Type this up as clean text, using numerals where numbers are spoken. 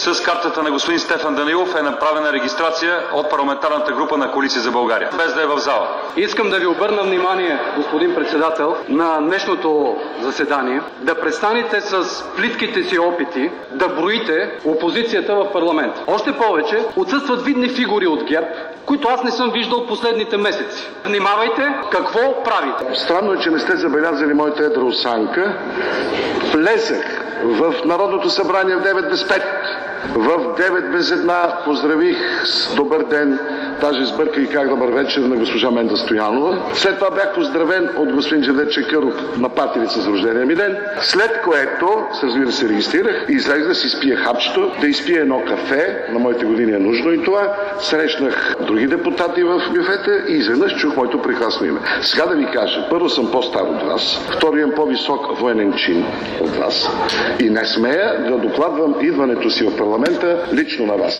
С картата на господин Стефан Данаилов е направена регистрация от парламентарната група на Коалиция за България, без да е в зала. Искам да ви обърна внимание, господин председател, на днешното заседание, да престанете с плитките си опити да броите опозицията в парламента. Още повече, отсъстват видни фигури от ГЕРБ, които аз не съм виждал последните месеци. Внимавайте какво правите. Странно е, че не сте забелязали моята едра осанка. Влезах в Народното събрание в 9 без 5. В 9 без 1 поздравих с добър ден, даже сбърках и как добър вечер на госпожа Менда Стоянова. След това бях поздравен от господин Джевдет Чакъров на Патрица с рождения ми ден. След което, разбира се, регистрирах и излезнах да си спия хапчето, да изпия едно кафе, на моите години е нужно и това. Срещнах други депутати в бюфета и изведнъж чух моето прекрасно име. Сега да ви кажа, първо съм по-стар от вас, второ имам по-висок военен чин от вас и не смея да докладвам идването си в парламента лично на вас.